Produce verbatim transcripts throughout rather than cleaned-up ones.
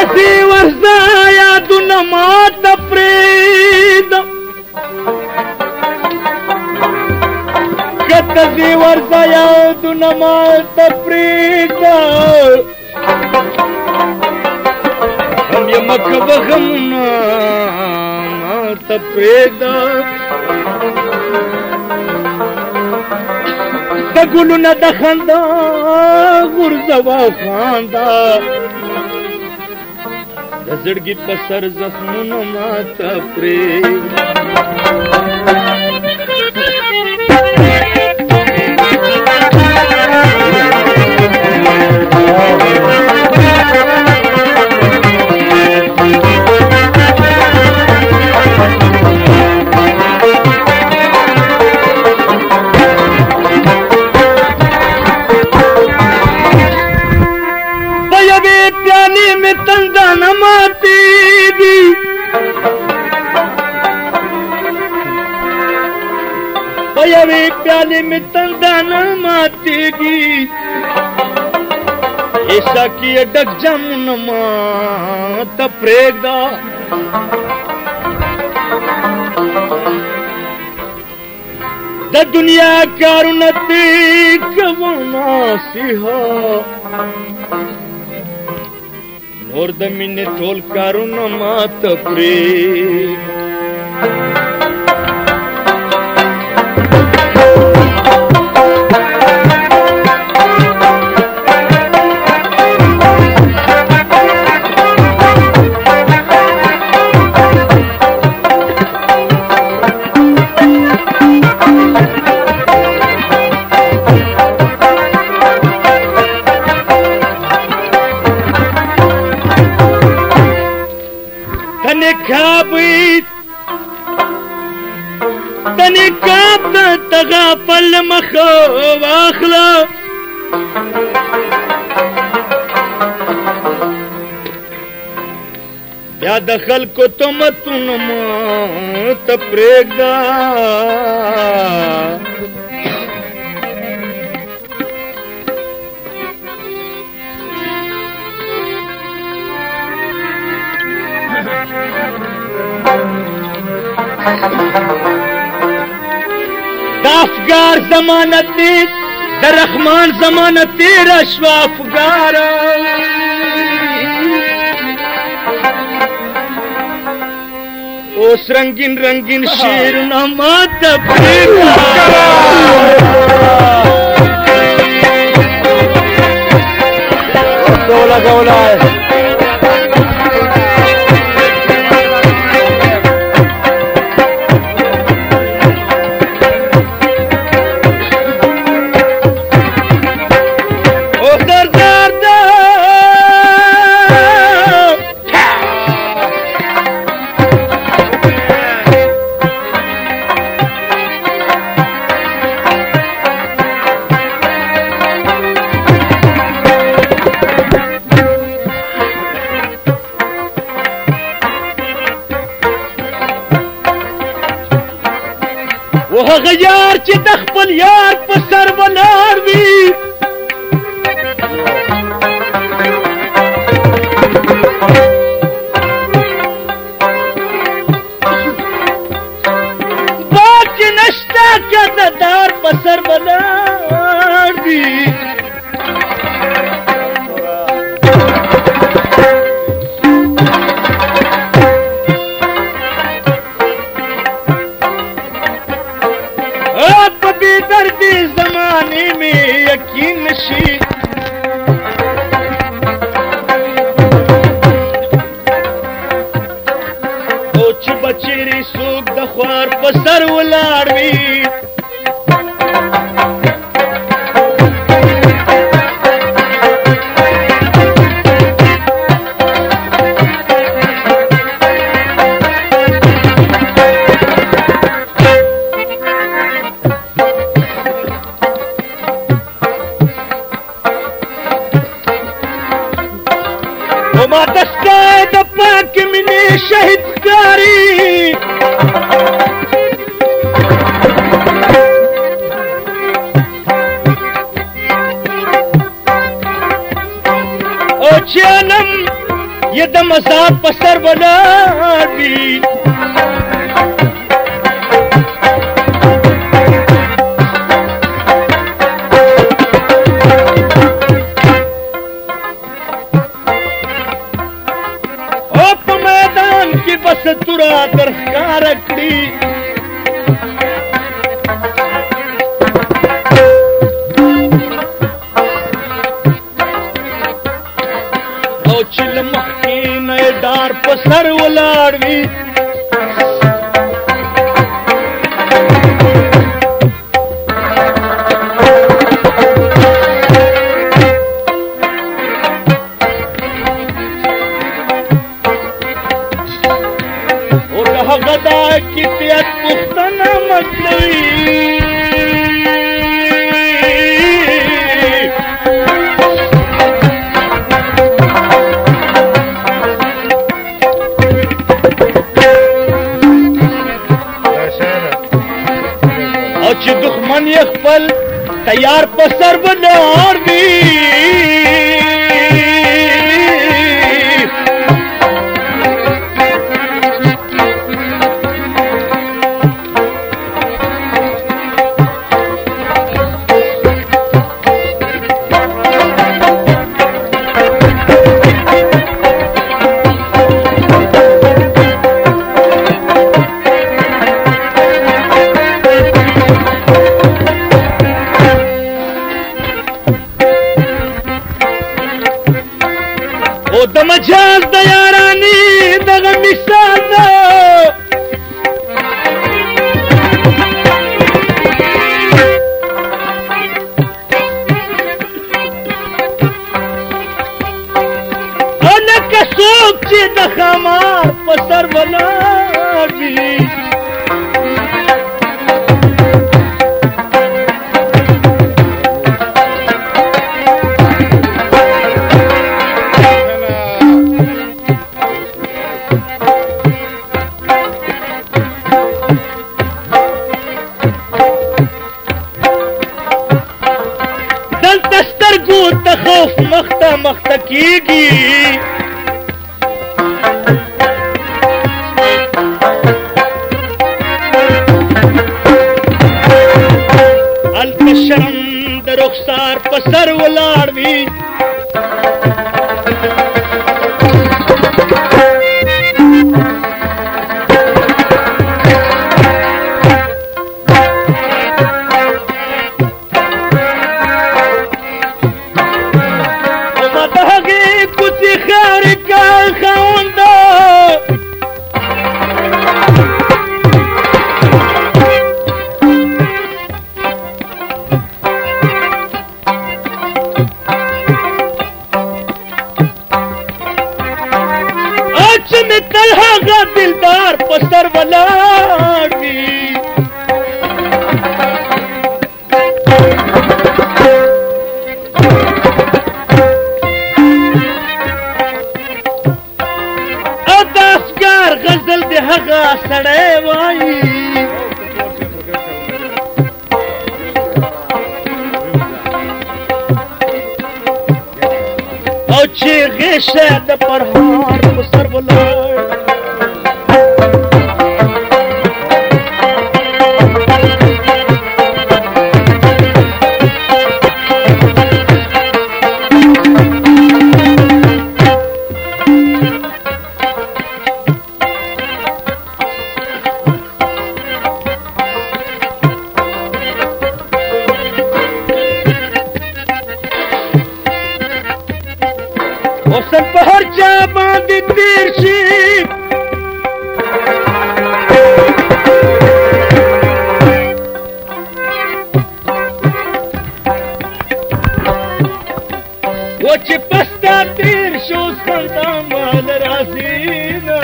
کتسی ورزا یادونه ماته پرېږده کتسی ورزا یادونه ماته پرېږده غم یې مه کوه غمونه ماته پرېږده د ګلونه د خندا غورځوه خانده د زړګي په سر زخمونه ماته پرېږده یوې پیالې مې تنده نه ماتېږي ایسا کې یې ډک جامونه ماته پرېږده د دنیا کارونه دې کوه نصیحه نور د مینې ټول کارونه ماته پرېږده تنی کاب د تغافل مخ واخله بیا د خلکو تهمتونه ماته پرېږده د افګار ضمانت دی د رحمان ضمانت تېره شوه افګاره اوس رنګین رنګین شعرونه ماته پرېږده ولګولی و هغه یار چې د خپل یار په سر ولاړ وي باک چې نشته که د دار په سر ولاړ وي دردی زمانے میں یقین نشی او چې بچری سوک د خوار په سر ولاړ وي ما دستا د پاک مینې شهید ښکاري او چې علم ये द मज़ाक पसर वलाड़ी ओप मैदान की बस तुरा कर कारकड़ी डार पसर वलाड़वी और गदा की तियत पुख्तना मतलवी दुश्मन यखपल तैयार पसर बनार दी दमजाज दयारानी दग मिसाल अनक सोच ची दखमार पसर वलाड़ी तखौफ मख्ता मख्ता कीगी अलकशरम द रुखसार पसर वलाड़वी दिलदार पसर वलाड़ी अदासगार गजल दे हगा सड़े वाई औचे गेशे द परहार पसर वलाड़ी औसन पहर जा बांधी तीर शीप वो चिपस्ता तीर शो संता माल राजीना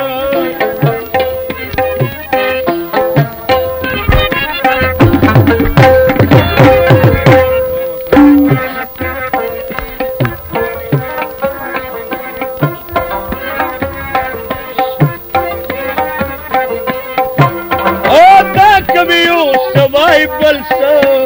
survival sir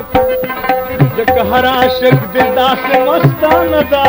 ځکه هر عاشق دل داسې مستانه ده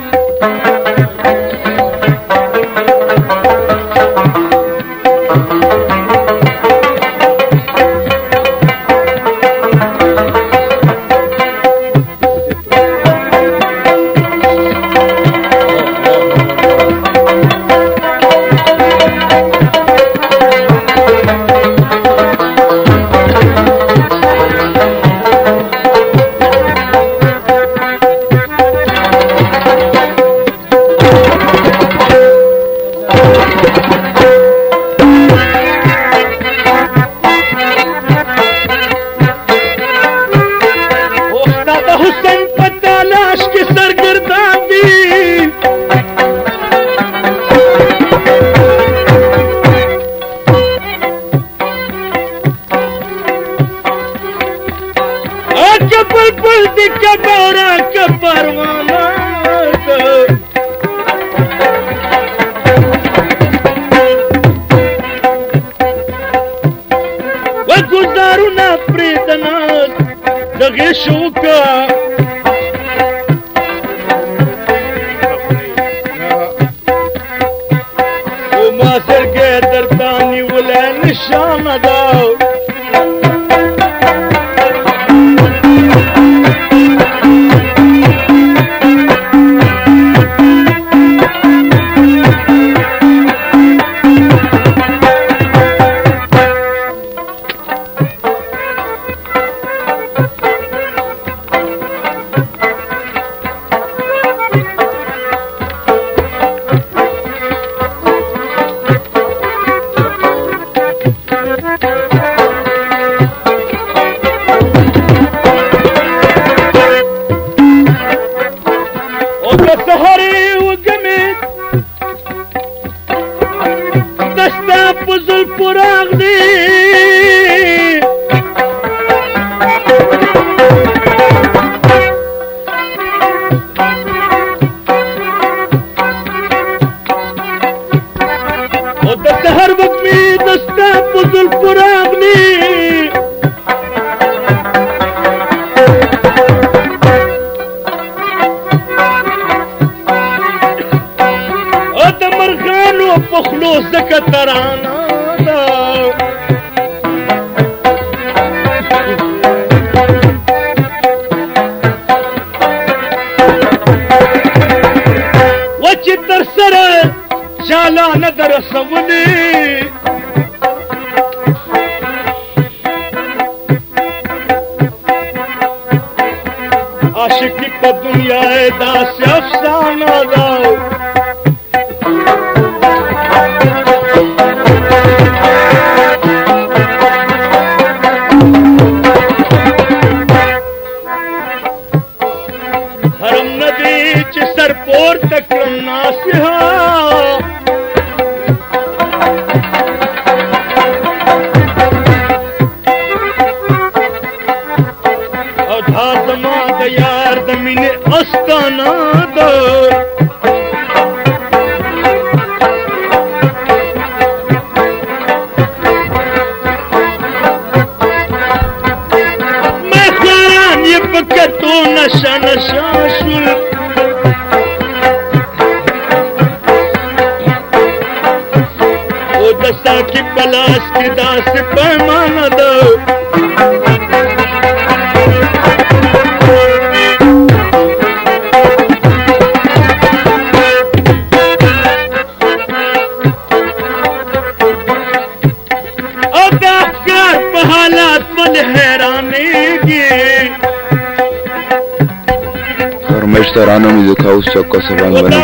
ترانه موزیک هاوس چوکا سبان بنا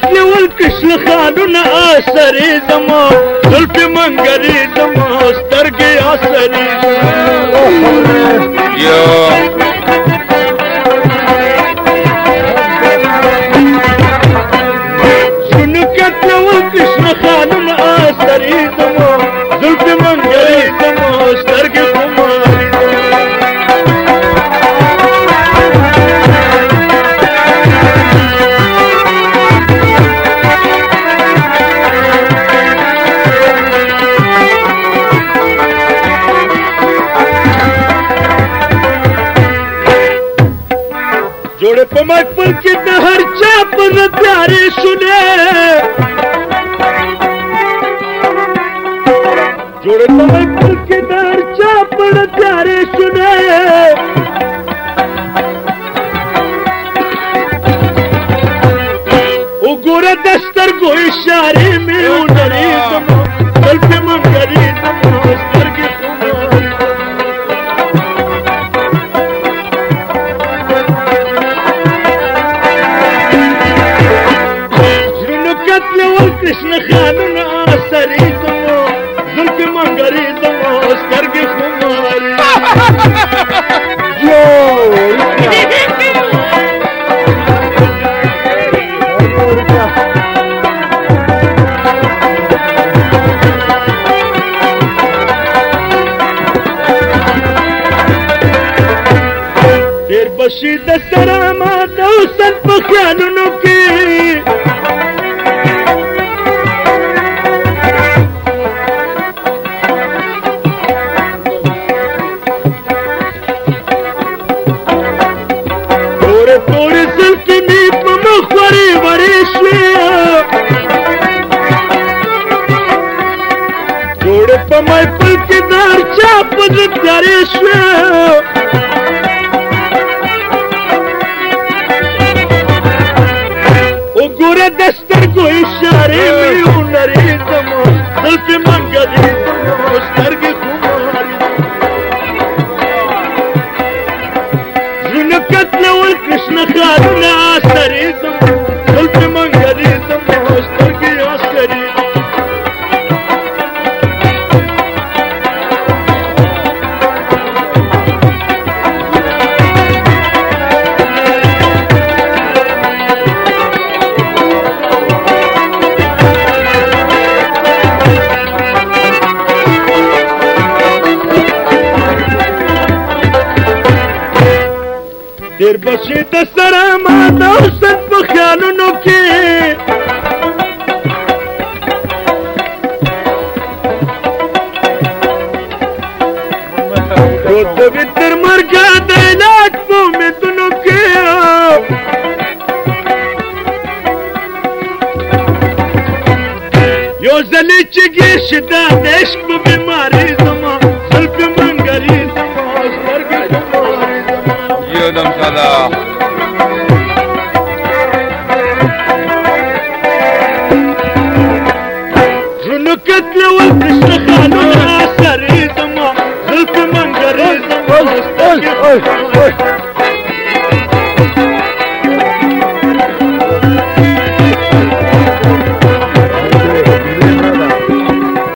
قتل والکشل خانونه آسرې زما زلفې منګرې زما سترګې آسرې شنو قتل والکشل خانونه آسرې زما زلفې منګرې زما سترګې خمارې जोड़े पे महफिल की हर चाप न प्यारे सुने जोड़े पे महफिल की हर चाप न प्यारे सुने ओ गोरे दस्तर को इशारे में उनरी गल्फे मंगरी दस्तर की कृष्ण खानून आसरी दमो जुल्फ मंगरी दमो स्वर्ग कुमारी यो फिर बशीद सरामा दो सत खानून की पमाई पुल के दार चाप प्यारे ओ गोरे दस्तर को इशारे में उनरी दमो जुल्फे मंगरी दमो स्वर्ग कुमारी जुल्फ कत्ल वल कृष्ण खानून आसरी दमो जुल्फे मंगरी दमो स्वर्ग आसरी देर बशी दसरा माता हुसन पख्यालुनो के रोत वितर मरगा दैलाट पो में तुनो के यो जली चिगी शिदा देश को बीमारी जमा जुल्फ मंगरी जमा स्वर्ग कुमारी Yodam Salah. जुल्फ कत्ल والकृष्ण खानून आसरी दमा जुल्फ मंगरी दमा